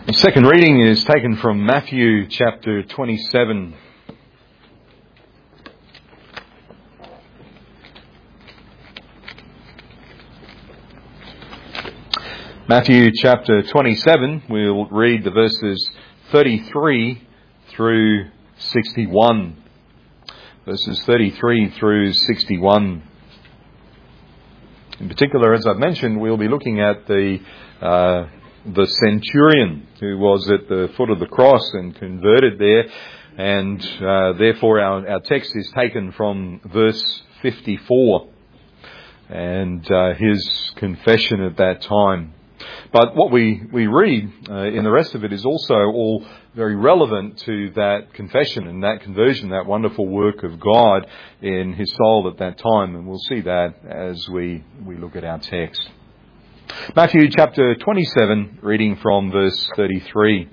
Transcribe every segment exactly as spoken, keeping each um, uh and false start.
The second reading is taken from Matthew chapter twenty-seven. Matthew chapter twenty-seven, we'll read the verses thirty-three through sixty-one. Verses thirty-three through sixty-one. In particular, as I've mentioned, we'll be looking at the uh, the centurion who was at the foot of the cross and converted there, and uh, therefore our, our text is taken from verse fifty-four and uh, his confession at that time. But what we, we read uh, in the rest of it is also all very relevant to that confession and that conversion, that wonderful work of God in his soul at that time. And we'll see that as we, we look at our text. Matthew chapter twenty-seven, reading from verse thirty-three.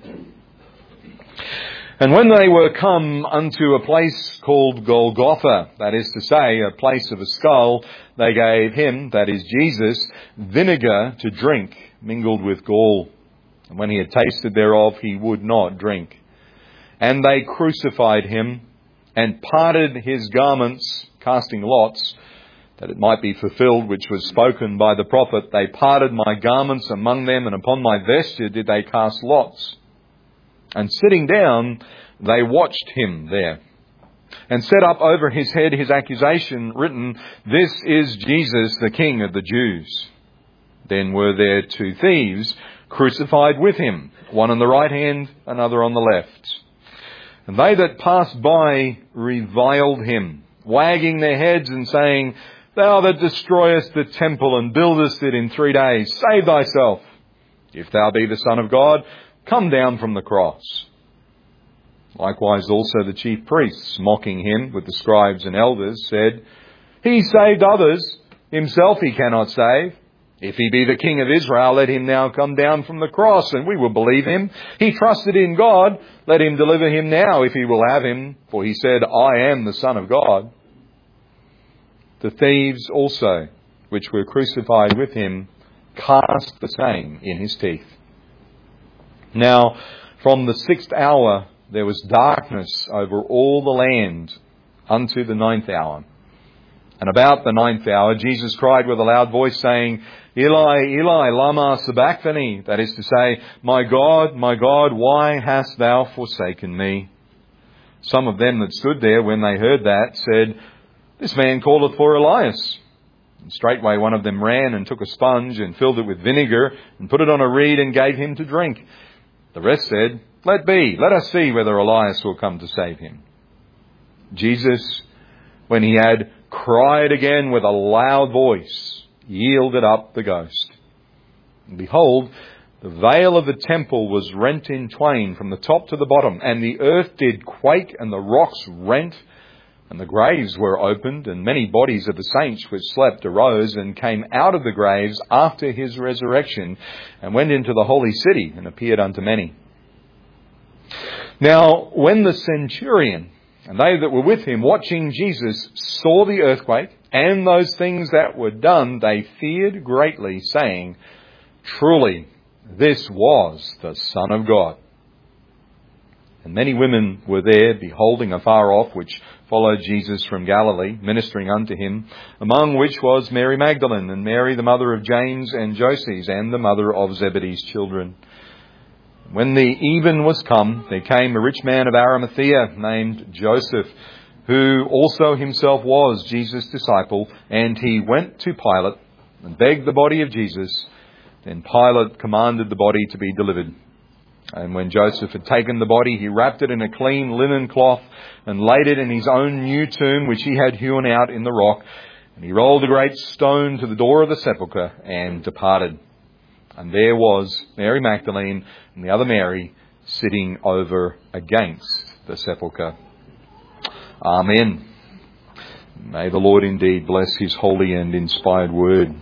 And when they were come unto a place called Golgotha, that is to say, a place of a skull, they gave him, that is Jesus, vinegar to drink, mingled with gall. And when he had tasted thereof, he would not drink. And they crucified him, and parted his garments, casting lots, that it might be fulfilled which was spoken by the prophet, they parted my garments among them, and upon my vesture did they cast lots. And sitting down, they watched him there, and set up over his head his accusation, written, This is Jesus, the King of the Jews. Then were there two thieves crucified with him, one on the right hand, another on the left. And they that passed by reviled him, wagging their heads and saying, Thou that destroyest the temple and buildest it in three days, save thyself. If thou be the Son of God, come down from the cross. Likewise also the chief priests, mocking him with the scribes and elders, said, He saved others, himself he cannot save. If he be the King of Israel, let him now come down from the cross, and we will believe him. He trusted in God, let him deliver him now, if he will have him. For he said, I am the Son of God. The thieves also, which were crucified with him, cast the same in his teeth. Now, from the sixth hour there was darkness over all the land unto the ninth hour. And about the ninth hour Jesus cried with a loud voice, saying, Eli, Eli, lama sabachthani, that is to say, My God, my God, why hast thou forsaken me? Some of them that stood there when they heard that said, This man calleth for Elias. And straightway one of them ran and took a sponge and filled it with vinegar and put it on a reed and gave him to drink. The rest said, Let be, let us see whether Elias will come to save him. Jesus, when he had cried again with a loud voice, yielded up the ghost. And behold, the veil of the temple was rent in twain from the top to the bottom, and the earth did quake, and the rocks rent, and the graves were opened, and many bodies of the saints which slept arose and came out of the graves after his resurrection, and went into the holy city and appeared unto many. Now, when the centurion and they that were with him watching Jesus saw the earthquake and those things that were done, they feared greatly, saying, Truly, this was the Son of God. And many women were there, beholding afar off, which followed Jesus from Galilee, ministering unto him, among which was Mary Magdalene, and Mary the mother of James and Joses, and the mother of Zebedee's children. When the even was come, there came a rich man of Arimathea, named Joseph, who also himself was Jesus' disciple, and he went to Pilate, and begged the body of Jesus. Then Pilate commanded the body to be delivered. And when Joseph had taken the body, he wrapped it in a clean linen cloth and laid it in his own new tomb, which he had hewn out in the rock. And he rolled a great stone to the door of the sepulchre and departed. And there was Mary Magdalene and the other Mary sitting over against the sepulchre. Amen. May the Lord indeed bless his holy and inspired word.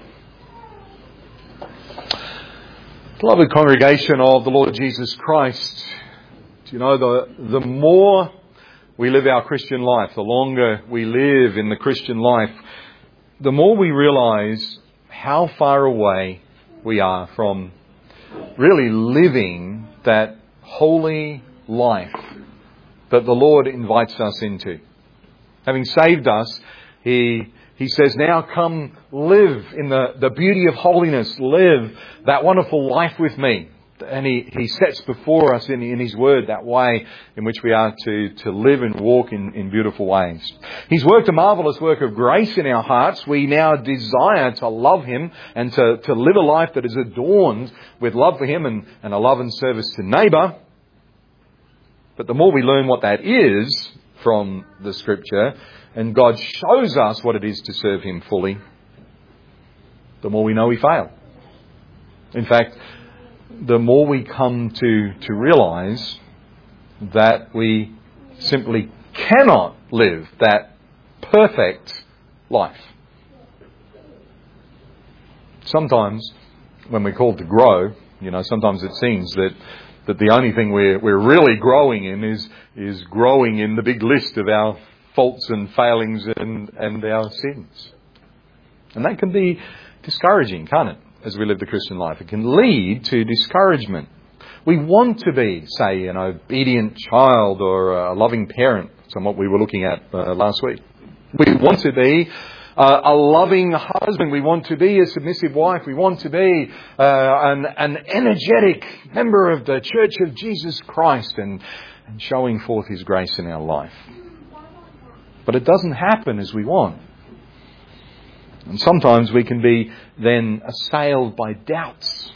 Beloved congregation of the Lord Jesus Christ, do you know, the, the more we live our Christian life, the longer we live in the Christian life, the more we realise how far away we are from really living that holy life that the Lord invites us into. Having saved us, He He says, now come live in the, the beauty of holiness. Live that wonderful life with me. And He, he sets before us in, in His Word that way in which we are to, to live and walk in, in beautiful ways. He's worked a marvellous work of grace in our hearts. We now desire to love Him and to, to live a life that is adorned with love for Him and, and a love and service to neighbour. But the more we learn what that is from the Scripture, and God shows us what it is to serve Him fully, the more we know we fail. In fact, the more we come to, to realise that we simply cannot live that perfect life. Sometimes, when we're called to grow, you know, sometimes it seems that, that the only thing we're, we're really growing in is, is growing in the big list of our faults and failings and, and our sins. And that can be discouraging, can't it, as we live the Christian life? It can lead to discouragement. We want to be, say, an obedient child or a loving parent, somewhat we were looking at uh, last week. We want to be uh, a loving husband. We want to be a submissive wife. We want to be uh, an, an energetic member of the Church of Jesus Christ and, and showing forth His grace in our life. But it doesn't happen as we want. And sometimes we can be then assailed by doubts.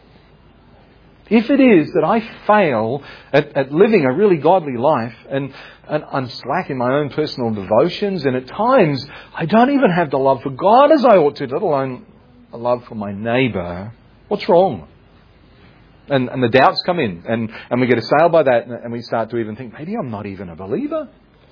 If it is that I fail at, at living a really godly life and, and I'm slack in my own personal devotions, and at times I don't even have the love for God as I ought to, let alone a love for my neighbour, what's wrong? And, and the doubts come in and, and we get assailed by that, and we start to even think, maybe I'm not even a believer.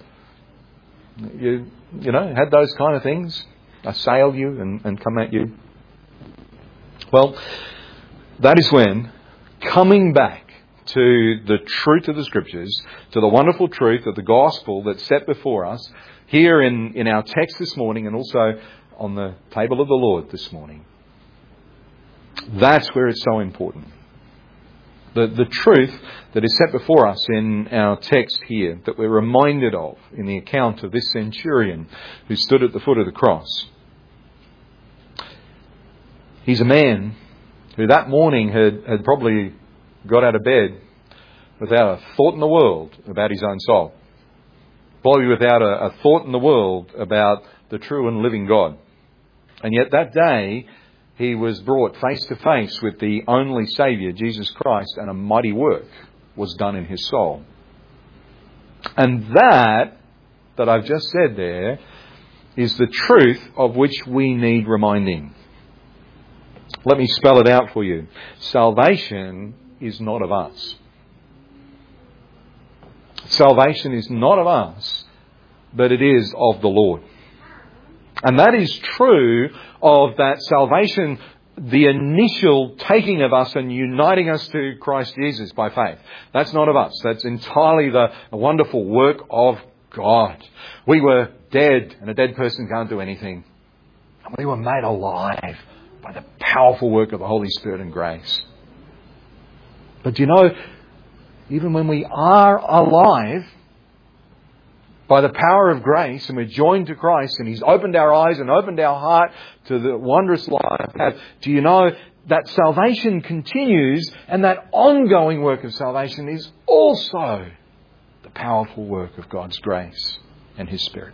You, you know, had those kind of things assail you and, and come at you. Well, that is when coming back to the truth of the Scriptures, to the wonderful truth of the gospel that's set before us here in, in our text this morning and also on the table of the Lord this morning. That's where it's so important. The, the truth that is set before us in our text here, that we're reminded of in the account of this centurion who stood at the foot of the cross. He's a man who that morning had, had probably got out of bed without a thought in the world about his own soul. Probably without a, a thought in the world about the true and living God. And yet that day he was brought face to face with the only Saviour, Jesus Christ, and a mighty work was done in his soul. And that, that I've just said there, is the truth of which we need reminding. Let me spell it out for you. Salvation is not of us. Salvation is not of us, but it is of the Lord. And that is true of that salvation, the initial taking of us and uniting us to Christ Jesus by faith. That's not of us. That's entirely the wonderful work of God. We were dead, and a dead person can't do anything. And we were made alive by the powerful work of the Holy Spirit and grace. But you know, even when we are alive by the power of grace and we're joined to Christ and He's opened our eyes and opened our heart to the wondrous life, do you know that salvation continues, and that ongoing work of salvation is also the powerful work of God's grace and His Spirit.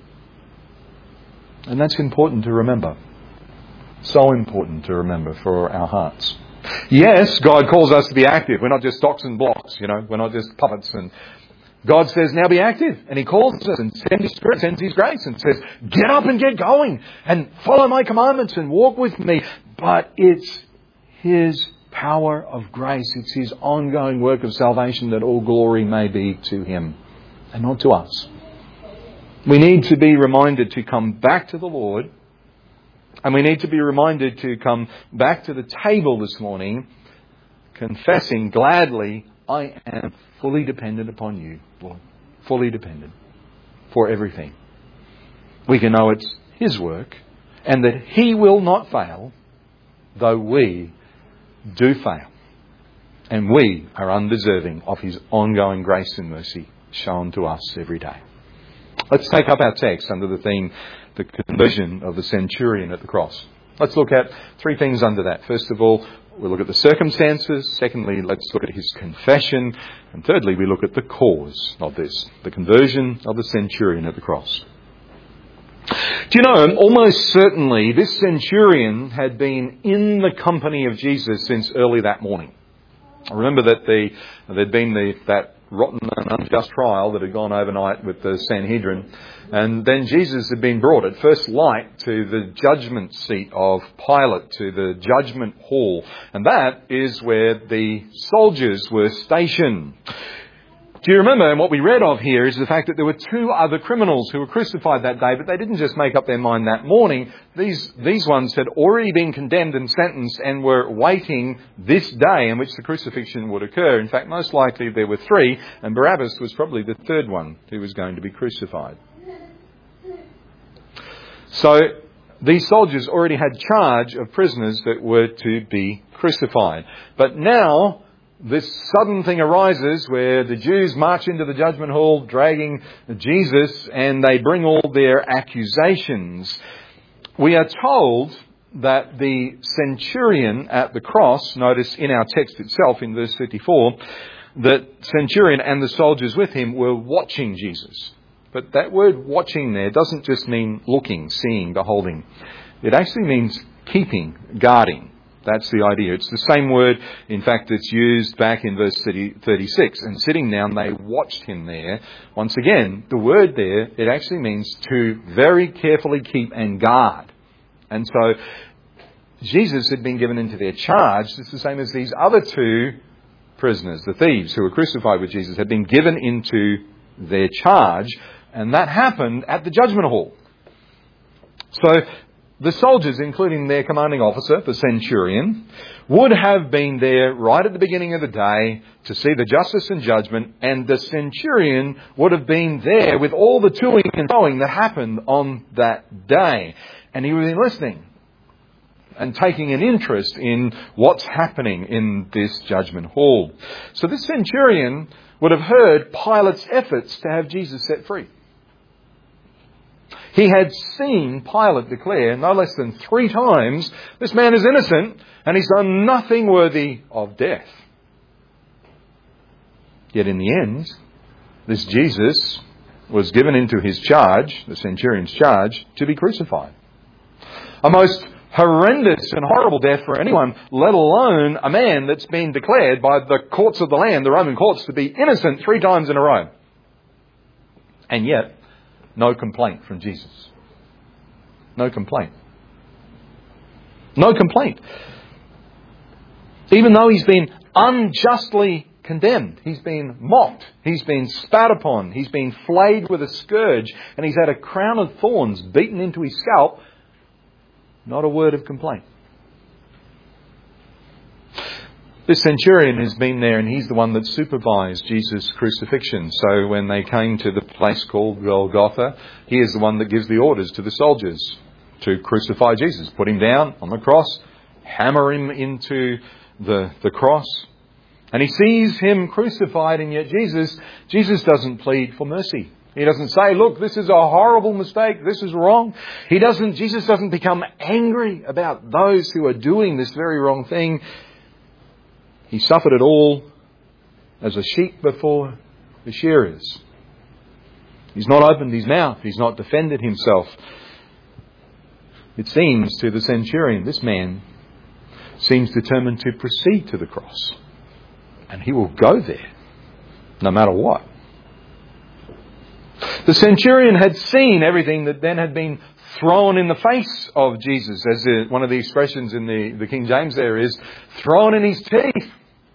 And that's important to remember. So important to remember for our hearts. Yes, God calls us to be active. We're not just stocks and blocks, you know. We're not just puppets. And God says, now be active. And He calls us and sends His Spirit, sends His grace and says, get up and get going and follow my commandments and walk with me. But it's His power of grace. It's His ongoing work of salvation that all glory may be to Him and not to us. We need to be reminded to come back to the Lord. And we need to be reminded to come back to the table this morning, confessing gladly, I am fully dependent upon you, Lord. Fully dependent for everything. We can know it's His work and that He will not fail, though we do fail. And we are undeserving of his ongoing grace and mercy shown to us every day. Let's take up our text under the theme, the conversion of the centurion at the cross. Let's look at three things under that. First of all, we'll look at the circumstances. Secondly, let's look at his confession. And thirdly, we look at the cause of this, the conversion of the centurion at the cross. Do you know, almost certainly this centurion had been in the company of Jesus since early that morning. I remember that the, there'd been the, that rotten and unjust trial that had gone overnight with the Sanhedrin. And then Jesus had been brought at first light to the judgment seat of Pilate, to the judgment hall. And that is where the soldiers were stationed. Do you remember, and what we read of here is the fact that there were two other criminals who were crucified that day, but they didn't just make up their mind that morning. These, these ones had already been condemned and sentenced and were waiting this day in which the crucifixion would occur. In fact, most likely there were three, and Barabbas was probably the third one who was going to be crucified. So these soldiers already had charge of prisoners that were to be crucified. But now this sudden thing arises where the Jews march into the judgment hall dragging Jesus, and they bring all their accusations. We are told that the centurion at the cross, notice in our text itself in verse thirty-four, that centurion and the soldiers with him were watching Jesus. But that word watching there doesn't just mean looking, seeing, beholding. It actually means keeping, guarding. That's the idea. It's the same word, in fact, that's used back in verse thirty-six. And sitting down, they watched him there. Once again, the word there, it actually means to very carefully keep and guard. And so Jesus had been given into their charge. It's the same as these other two prisoners, the thieves who were crucified with Jesus, had been given into their charge. And that happened at the judgment hall. So the soldiers, including their commanding officer, the centurion, would have been there right at the beginning of the day to see the justice and judgment, and the centurion would have been there with all the toing and froing that happened on that day. And he would have been listening and taking an interest in what's happening in this judgment hall. So this centurion would have heard Pilate's efforts to have Jesus set free. He had seen Pilate declare no less than three times, this man is innocent and he's done nothing worthy of death. Yet in the end, this Jesus was given into his charge, the centurion's charge, to be crucified. A most horrendous and horrible death for anyone, let alone a man that's been declared by the courts of the land, the Roman courts, to be innocent three times in a row. And yet, no complaint from Jesus. No complaint. No complaint. Even though he's been unjustly condemned, he's been mocked, he's been spat upon, he's been flayed with a scourge, and he's had a crown of thorns beaten into his scalp, not a word of complaint. This centurion has been there, and he's the one that supervised Jesus' crucifixion. So when they came to the place called Golgotha, he is the one that gives the orders to the soldiers to crucify Jesus. Put him down on the cross, hammer him into the, the cross. And he sees him crucified, and yet Jesus, Jesus doesn't plead for mercy. He doesn't say, look, this is a horrible mistake, this is wrong. He doesn't, Jesus doesn't become angry about those who are doing this very wrong thing. He suffered it all as a sheep before the shearers. He's not opened his mouth. He's not defended himself. It seems to the centurion, this man seems determined to proceed to the cross. And he will go there, no matter what. The centurion had seen everything that then had been thrown in the face of Jesus, as the, one of the expressions in the, the King James there is, thrown in his teeth.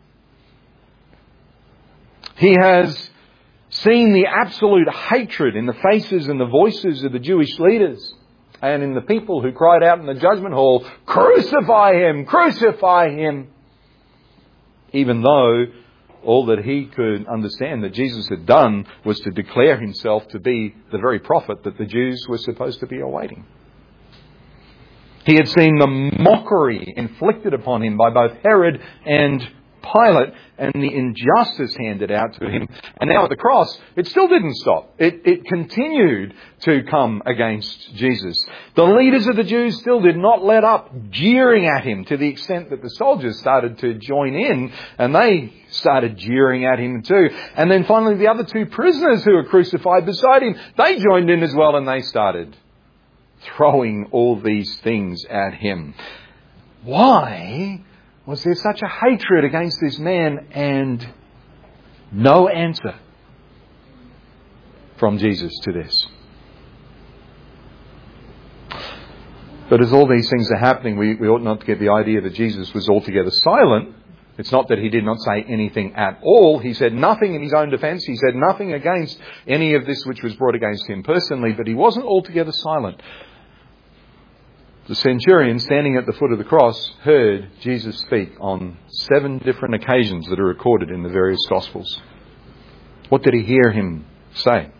He has seen the absolute hatred in the faces and the voices of the Jewish leaders and in the people who cried out in the judgment hall, crucify him, crucify him. Even though all that he could understand that Jesus had done was to declare himself to be the very prophet that the Jews were supposed to be awaiting. He had seen the mockery inflicted upon him by both Herod and Pilate and the injustice handed out to him. And now at the cross, it still didn't stop. It, it continued to come against Jesus. The leaders of the Jews still did not let up jeering at him, to the extent that the soldiers started to join in and they started jeering at him too. And then finally the other two prisoners who were crucified beside him, they joined in as well, and they started throwing all these things at him. Why was there such a hatred against this man and no answer from Jesus to this? But as all these things are happening, we, we ought not to get the idea that Jesus was altogether silent. It's not that he did not say anything at all. He said nothing in his own defence. He said nothing against any of this which was brought against him personally, but he wasn't altogether silent. The centurion, standing at the foot of the cross, heard Jesus speak on seven different occasions that are recorded in the various Gospels. What did he hear him say?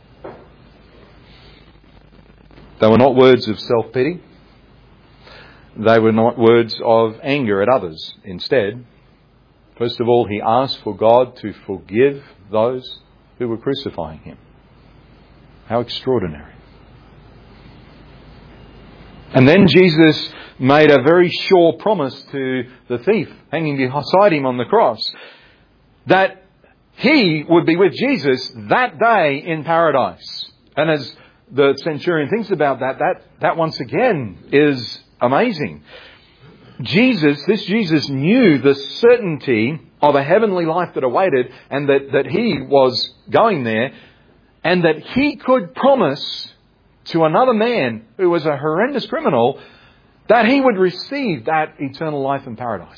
They were not words of self-pity. They were not words of anger at others. Instead, first of all, he asked for God to forgive those who were crucifying him. How extraordinary. And then Jesus made a very sure promise to the thief hanging beside him on the cross, that he would be with Jesus that day in paradise. And as the centurion thinks about that, that, that once again is amazing. Jesus, this Jesus knew the certainty of a heavenly life that awaited, and that, that he was going there, and that he could promise to another man who was a horrendous criminal that he would receive that eternal life in paradise.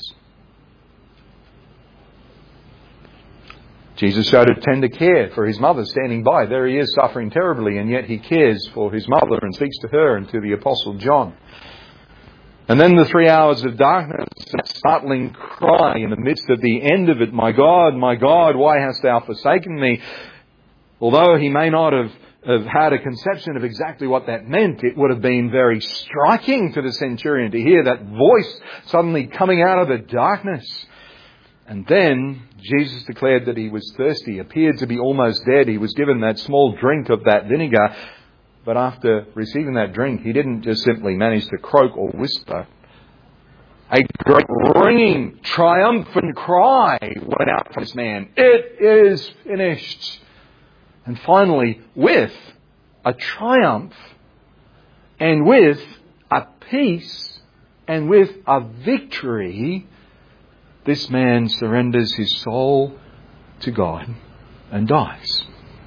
Jesus showed a tender care for his mother standing by. There he is, suffering terribly, and yet he cares for his mother and speaks to her and to the Apostle John. And then the three hours of darkness, that startling cry in the midst of the end of it, "My God, my God, why hast thou forsaken me?" Although he may not have have had a conception of exactly what that meant, it would have been very striking to the centurion to hear that voice suddenly coming out of the darkness. And then Jesus declared that he was thirsty, appeared to be almost dead. He was given that small drink of that vinegar. But after receiving that drink, he didn't just simply manage to croak or whisper. A great ringing, triumphant cry went out from this man. "It is finished." And finally, with a triumph and with a peace and with a victory, this man surrenders his soul to God and dies.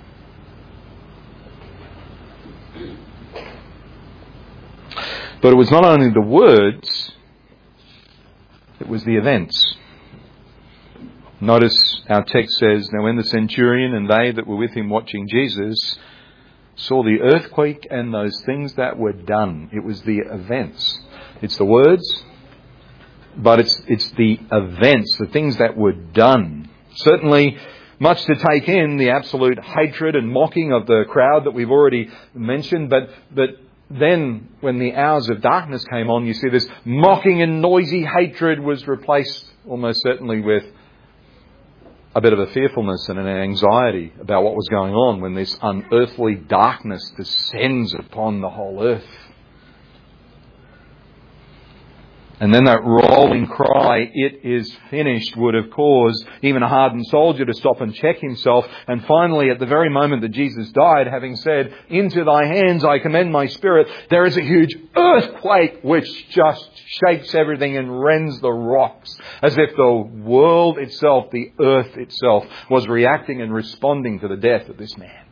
But it was not only the words, it was the events. Notice our text says, "Now when the centurion and they that were with him watching Jesus saw the earthquake and those things that were done." It was the events. It's the words, but it's it's the events, the things that were done. Certainly much to take in, the absolute hatred and mocking of the crowd that we've already mentioned, but but then when the hours of darkness came on, you see this mocking and noisy hatred was replaced almost certainly with a bit of a fearfulness and an anxiety about what was going on when this unearthly darkness descends upon the whole earth. And then that rolling cry, "It is finished," would have caused even a hardened soldier to stop and check himself. And finally, at the very moment that Jesus died, having said, "Into thy hands I commend my spirit," there is a huge earthquake which just shakes everything and rends the rocks, as if the world itself, the earth itself, was reacting and responding to the death of this man.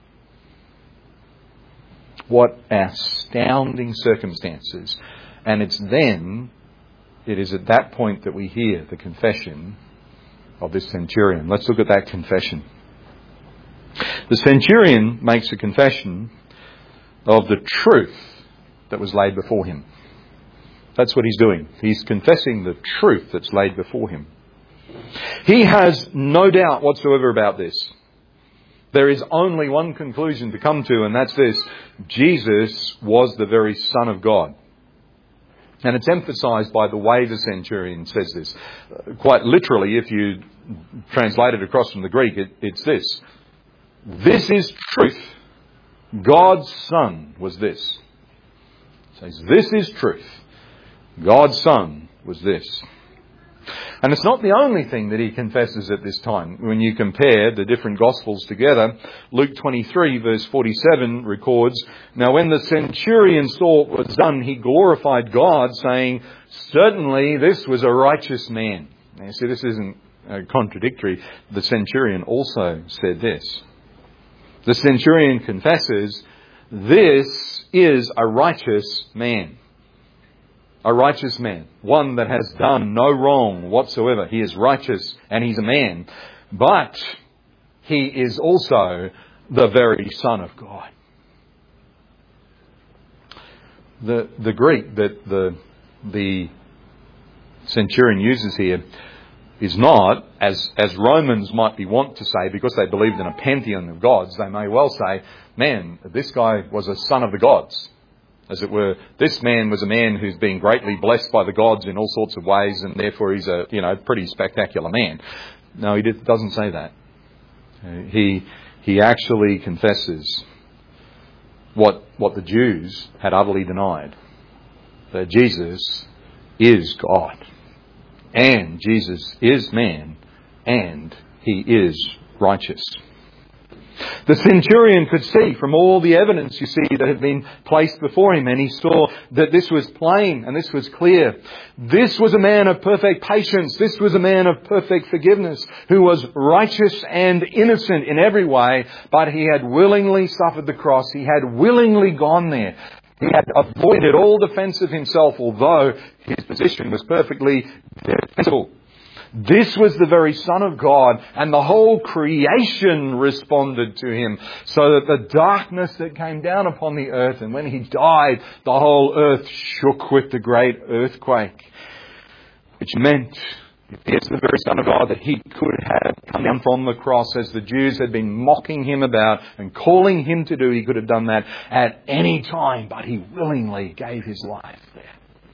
What astounding circumstances. And it's then It is at that point that we hear the confession of this centurion. Let's look at that confession. The centurion makes a confession of the truth that was laid before him. That's what he's doing. He's confessing the truth that's laid before him. He has no doubt whatsoever about this. There is only one conclusion to come to, and that's this: Jesus was the very Son of God. And it's emphasized by the way the centurion says this. Quite literally, if you translated across from the Greek, it, it's this. This is truth. God's Son was this. It says, this is truth. God's Son was this. And it's not the only thing that he confesses at this time. When you compare the different Gospels together, Luke twenty-three verse forty-seven records, now when the centurion saw what was done, he glorified God, saying, certainly this was a righteous man. Now you see, this isn't uh, contradictory. The centurion also said this. The centurion confesses, this is a righteous man. A righteous man. One that has done no wrong whatsoever. He is righteous and he's a man. But he is also the very Son of God. The the Greek that the the centurion uses here is not, as as Romans might be wont to say, because they believed in a pantheon of gods, they may well say, man, this guy was a son of the gods. As it were, this man was a man who's been greatly blessed by the gods in all sorts of ways, and therefore he's a, you know, pretty spectacular man. No, he did, doesn't say that. He he actually confesses what what the Jews had utterly denied, that Jesus is God, and Jesus is man, and he is righteous. The centurion could see from all the evidence, you see, that had been placed before him, and he saw that this was plain and this was clear. This was a man of perfect patience. This was a man of perfect forgiveness, who was righteous and innocent in every way, but he had willingly suffered the cross. He had willingly gone there. He had avoided all defence of himself, although his position was perfectly defensible. This was the very Son of God, and the whole creation responded to him, so that the darkness that came down upon the earth, and when he died, the whole earth shook with the great earthquake, which meant, if he is the very Son of God, that he could have come down from the cross, as the Jews had been mocking him about and calling him to do. He could have done that at any time, but he willingly gave his life there.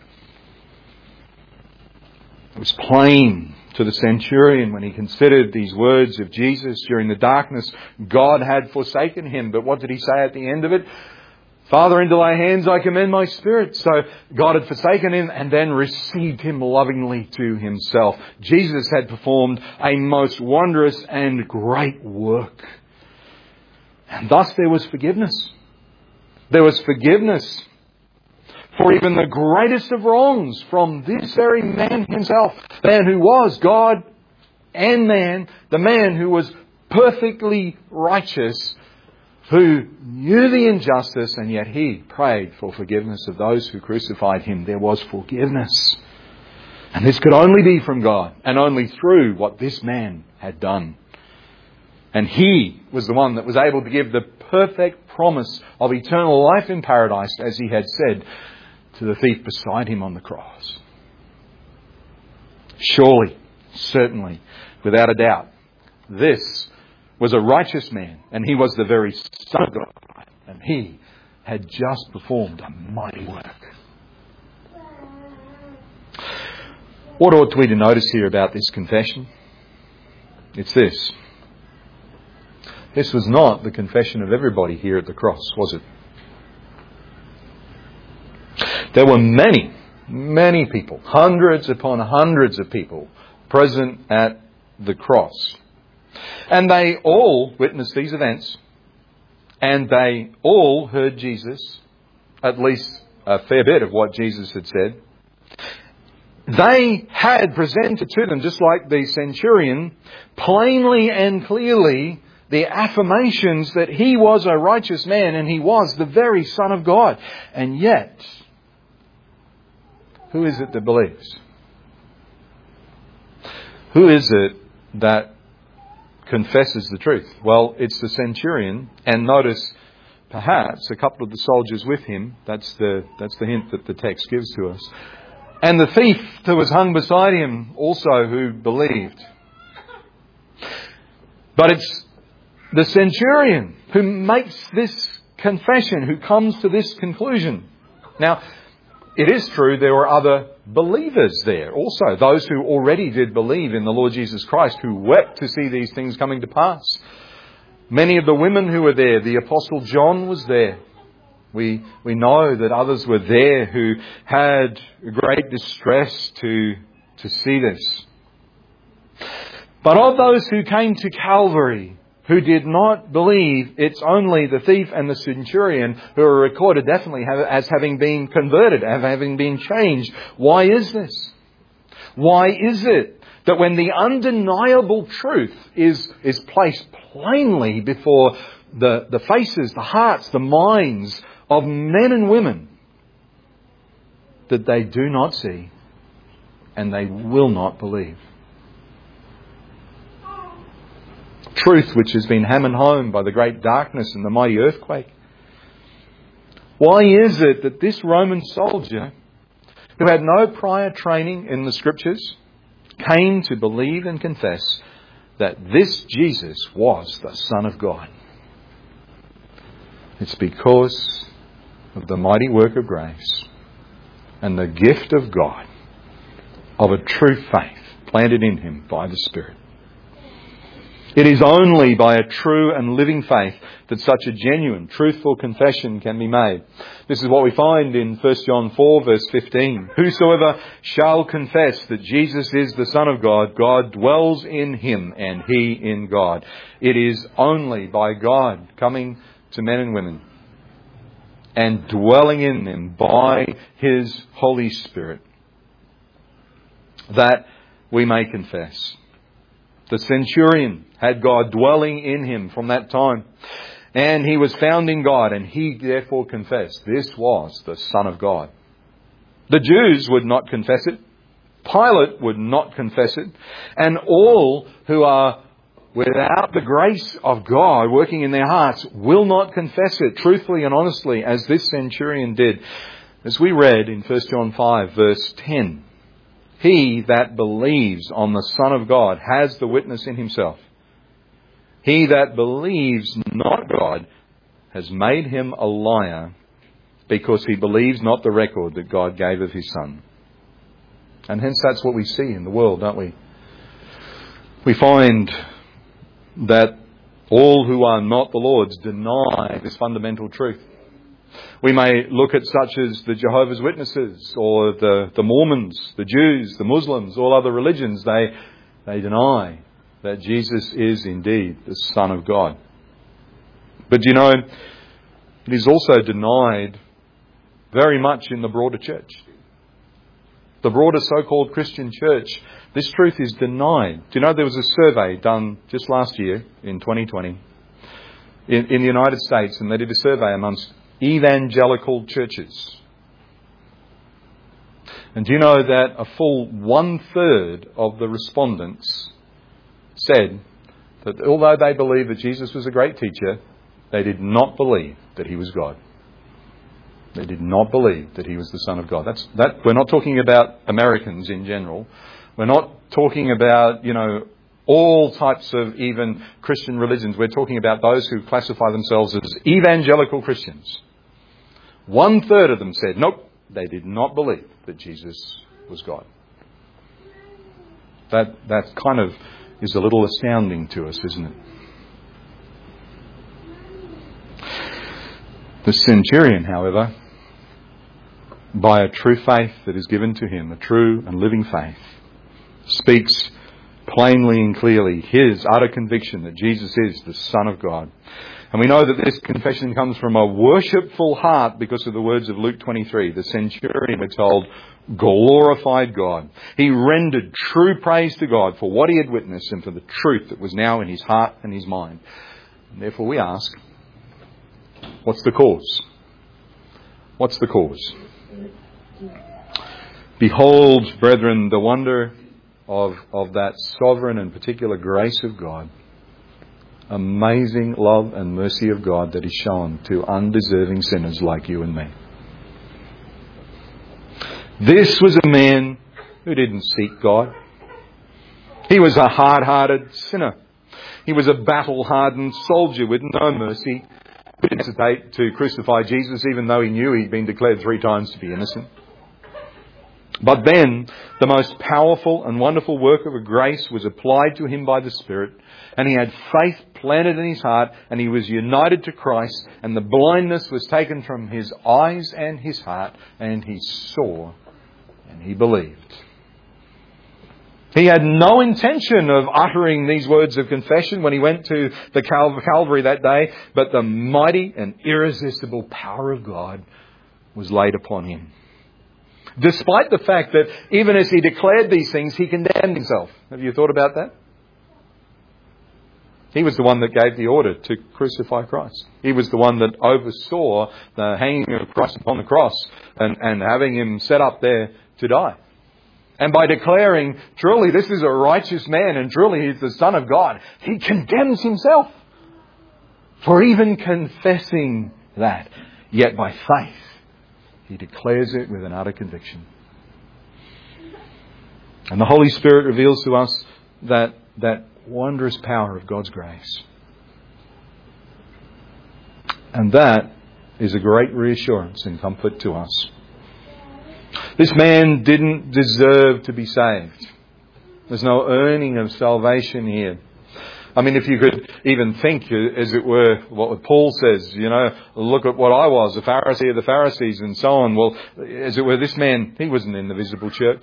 It was plain to the centurion when he considered these words of Jesus during the darkness. God had forsaken him, but what did he say at the end of it? Father, into thy hands I commend my spirit. So God had forsaken him and then received him lovingly to himself. Jesus had performed a most wondrous and great work. And thus there was forgiveness. There was forgiveness for even the greatest of wrongs from this very man himself. The man who was God and man. The man who was perfectly righteous, who knew the injustice, and yet he prayed for forgiveness of those who crucified him. There was forgiveness. And this could only be from God, and only through what this man had done. And he was the one that was able to give the perfect promise of eternal life in paradise, as he had said to the thief beside him on the cross. Surely, certainly, without a doubt, this was a righteous man, and he was the very Son of God, and he had just performed a mighty work. What ought we to notice here about this confession? It's this. This was not the confession of everybody here at the cross, was it? There were many, many people, hundreds upon hundreds of people present at the cross. And they all witnessed these events. And they all heard Jesus, at least a fair bit of what Jesus had said. They had presented to them, just like the centurion, plainly and clearly the affirmations that he was a righteous man and he was the very Son of God. And yet, who is it that believes? Who is it that confesses the truth? Well, it's the centurion, and notice perhaps a couple of the soldiers with him. That's the that's the hint that the text gives to us. And the thief that was hung beside him also, who believed. But it's the centurion who makes this confession, who comes to this conclusion. Now, it is true there were other believers there also, those who already did believe in the Lord Jesus Christ, who wept to see these things coming to pass. Many of the women who were there, the Apostle John was there. We we know that others were there who had great distress to, to see this. But of those who came to Calvary, who did not believe, it's only the thief and the centurion who are recorded definitely as having been converted, as having been changed. Why is this? Why is it that when the undeniable truth is, is placed plainly before the, the faces, the hearts, the minds of men and women, that they do not see and they will not believe? Truth which has been hammered home by the great darkness and the mighty earthquake. Why is it that this Roman soldier, who had no prior training in the Scriptures, came to believe and confess that this Jesus was the Son of God? It's because of the mighty work of grace and the gift of God of a true faith planted in him by the Spirit. It is only by a true and living faith that such a genuine, truthful confession can be made. This is what we find in First John four verse fifteen. Whosoever shall confess that Jesus is the Son of God, God dwells in him and he in God. It is only by God coming to men and women and dwelling in them by His Holy Spirit that we may confess. The centurion had God dwelling in him from that time. And he was found in God, and he therefore confessed this was the Son of God. The Jews would not confess it. Pilate would not confess it. And all who are without the grace of God working in their hearts will not confess it truthfully and honestly, as this centurion did. As we read in First John five verse ten. He that believes on the Son of God has the witness in himself. He that believes not God has made him a liar, because he believes not the record that God gave of his Son. And hence that's what we see in the world, don't we? We find that all who are not the Lord's deny this fundamental truth. We may look at such as the Jehovah's Witnesses or the, the Mormons, the Jews, the Muslims, all other religions. They, they deny that Jesus is indeed the Son of God. But you know, it is also denied very much in the broader church. The broader so-called Christian church, this truth is denied. Do you know there was a survey done just last year in twenty twenty in, in the United States, and they did a survey amongst evangelical churches. And do you know that a full one-third of the respondents said that although they believed that Jesus was a great teacher, they did not believe that he was God. They did not believe that he was the Son of God. That's that. We're not talking about Americans in general. We're not talking about, you know, all types of even Christian religions. We're talking about those who classify themselves as evangelical Christians. One third of them said, nope, they did not believe that Jesus was God. That, that kind of is a little astounding to us, isn't it? The centurion, however, by a true faith that is given to him, a true and living faith, speaks plainly and clearly his utter conviction that Jesus is the Son of God. And we know that this confession comes from a worshipful heart because of the words of Luke twenty-three. The centurion, we're told, glorified God. He rendered true praise to God for what he had witnessed and for the truth that was now in his heart and his mind. And therefore we ask, what's the cause? What's the cause? Behold, brethren, the wonder of, of that sovereign and particular grace of God. Amazing love and mercy of God that is shown to undeserving sinners like you and me. This was a man who didn't seek God. He was a hard-hearted sinner. He was a battle-hardened soldier with no mercy. He didn't hesitate to crucify Jesus even though he knew he'd been declared three times to be innocent. But then the most powerful and wonderful work of grace was applied to him by the Spirit, and he had faith planted in his heart, and he was united to Christ, and the blindness was taken from his eyes and his heart, and he saw and he believed. He had no intention of uttering these words of confession when he went to the Cal- Calvary that day, but the mighty and irresistible power of God was laid upon him. Despite the fact that even as he declared these things, he condemned himself. Have you thought about that? He was the one that gave the order to crucify Christ. He was the one that oversaw the hanging of Christ upon the cross and, and having him set up there to die. And by declaring, truly this is a righteous man and truly he's the Son of God, he condemns himself for even confessing that. Yet by faith, he declares it with an utter conviction. And the Holy Spirit reveals to us that, that wondrous power of God's grace. And that is a great reassurance and comfort to us. This man didn't deserve to be saved. There's no earning of salvation here. I mean, if you could even think, as it were, what Paul says, you know, look at what I was, a Pharisee of the Pharisees and so on. Well, as it were, this man, he wasn't in the visible church.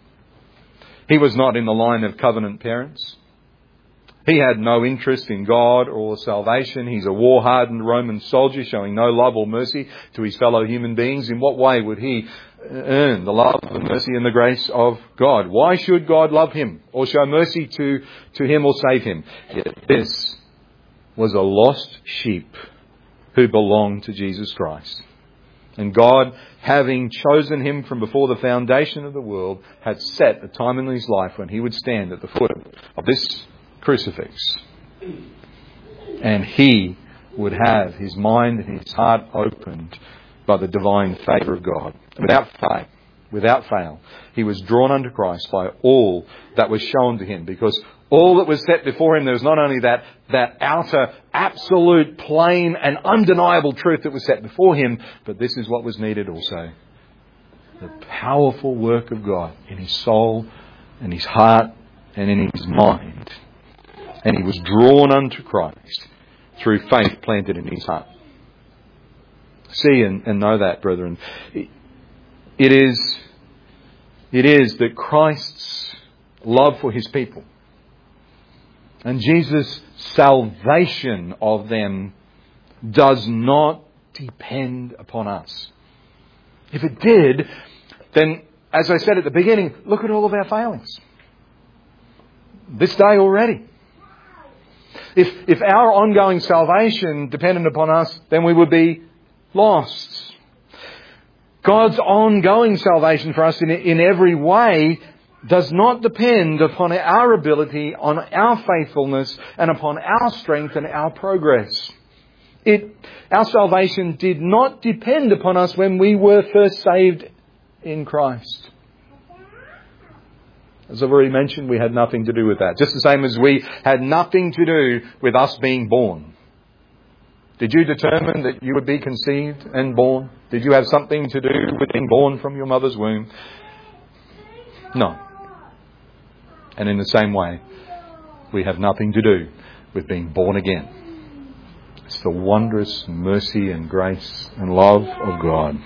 He was not in the line of covenant parents. He had no interest in God or salvation. He's a war-hardened Roman soldier showing no love or mercy to his fellow human beings. In what way would he earn the love, the mercy and the grace of God? Why should God love him or show mercy to, to him or save him? Yet this was a lost sheep who belonged to Jesus Christ. And God, having chosen him from before the foundation of the world, had set a time in his life when he would stand at the foot of this crucifix. And he would have his mind and his heart opened by the divine favour of God. Without fail, without fail, he was drawn unto Christ by all that was shown to him. Because all that was set before him, there was not only that, that outer, absolute, plain and undeniable truth that was set before him, but this is what was needed also. The powerful work of God in his soul and his heart and in his mind. And he was drawn unto Christ through faith planted in his heart. See and, and know that, brethren. It is, it is that Christ's love for his people and Jesus' salvation of them does not depend upon us. If it did, then, as I said at the beginning, look at all of our failings. This day already. If, if our ongoing salvation depended upon us, then we would be lost. God's ongoing salvation for us in, in every way does not depend upon our ability, on our faithfulness, and upon our strength and our progress. It, our salvation did not depend upon us when we were first saved in Christ. As I've already mentioned, we had nothing to do with that. Just the same as we had nothing to do with us being born. Did you determine that you would be conceived and born? Did you have something to do with being born from your mother's womb? No. And in the same way, we have nothing to do with being born again. It's the wondrous mercy and grace and love of God.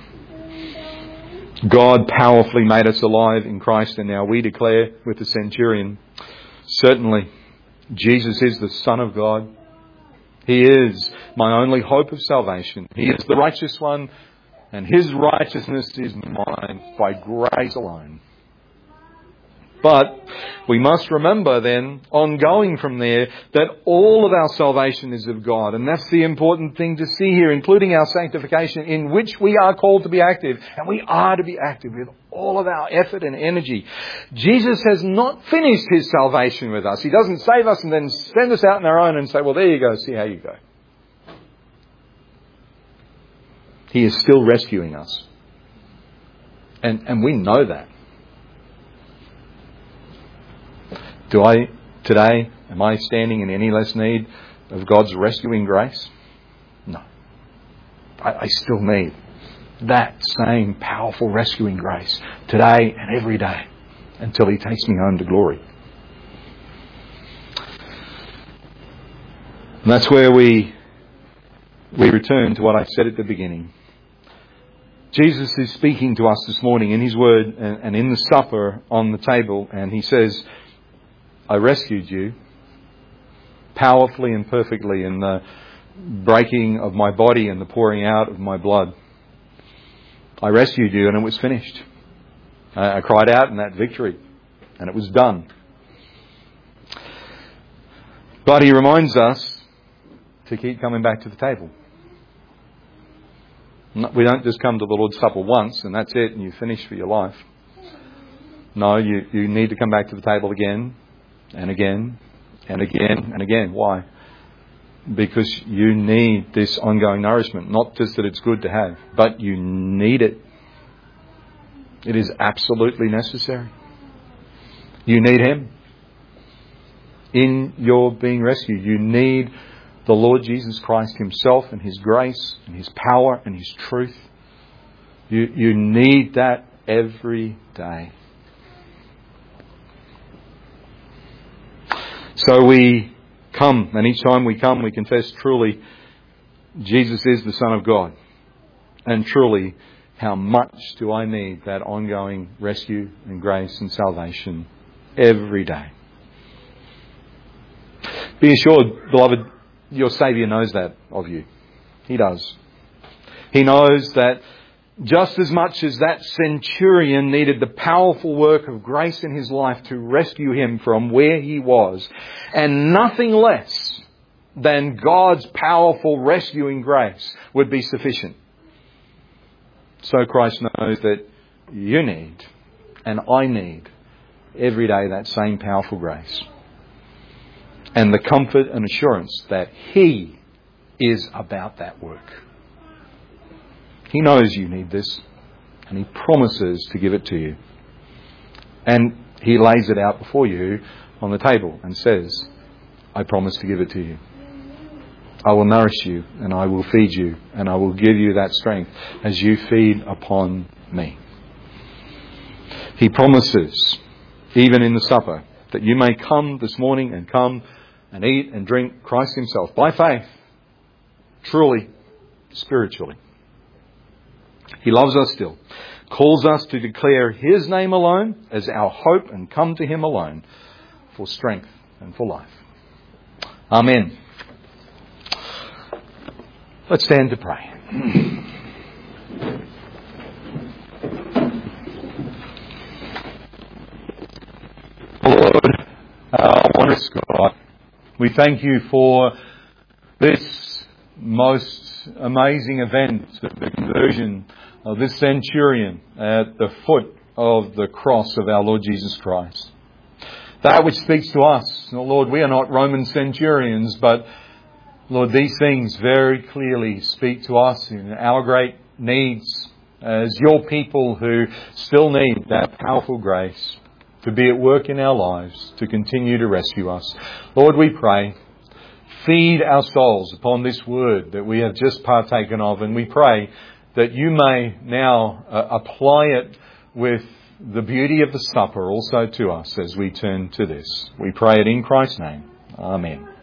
God powerfully made us alive in Christ, and now we declare with the centurion, certainly Jesus is the Son of God. He is my only hope of salvation. He is the righteous one, and his righteousness is mine by grace alone. But we must remember then, ongoing from there, that all of our salvation is of God. And that's the important thing to see here, including our sanctification, in which we are called to be active. And we are to be active with all of our effort and energy. Jesus has not finished his salvation with us. He doesn't save us and then send us out on our own and say, well, there you go, see how you go. He is still rescuing us. And, and we know that. Do I, today, am I standing in any less need of God's rescuing grace? No. I, I still need that same powerful rescuing grace today and every day until He takes me home to glory. And that's where we we return to what I said at the beginning. Jesus is speaking to us this morning in His Word and, and in the supper on the table, and He says, I rescued you powerfully and perfectly in the breaking of my body and the pouring out of my blood. I rescued you and it was finished. I, I cried out in that victory and it was done. But He reminds us to keep coming back to the table. We don't just come to the Lord's Supper once and that's it and you finish for your life. No, you, you need to come back to the table again and again and again and again. Why? Because you need this ongoing nourishment. Not just that it's good to have, but you need it. It is absolutely necessary. You need Him. In your being rescued, you need the Lord Jesus Christ Himself and His grace and His power and His truth. You, you need that every day. So we come, and each time we come, we confess truly Jesus is the Son of God. And truly, how much do I need that ongoing rescue and grace and salvation every day. Be assured, beloved, your Saviour knows that of you. He does. He knows that just as much as that centurion needed the powerful work of grace in his life to rescue him from where he was, and nothing less than God's powerful rescuing grace would be sufficient, so Christ knows that you need, and I need, every day that same powerful grace. And the comfort and assurance that He is about that work. He knows you need this, and He promises to give it to you. And He lays it out before you on the table and says, I promise to give it to you. I will nourish you, and I will feed you, and I will give you that strength as you feed upon me. He promises, even in the supper, that you may come this morning and come and eat and drink Christ Himself by faith, truly, spiritually. He loves us still, calls us to declare His name alone as our hope and come to Him alone for strength and for life. Amen. Let's stand to pray. Lord, our wondrous God, we thank You for this most amazing event of the conversion of this centurion at the foot of the cross of our Lord Jesus Christ. That which speaks to us, Lord, we are not Roman centurions, but Lord, these things very clearly speak to us in our great needs as Your people who still need that powerful grace to be at work in our lives, to continue to rescue us. Lord, we pray, feed our souls upon this word that we have just partaken of, and we pray that You may now uh, apply it with the beauty of the supper also to us as we turn to this. We pray it in Christ's name. Amen.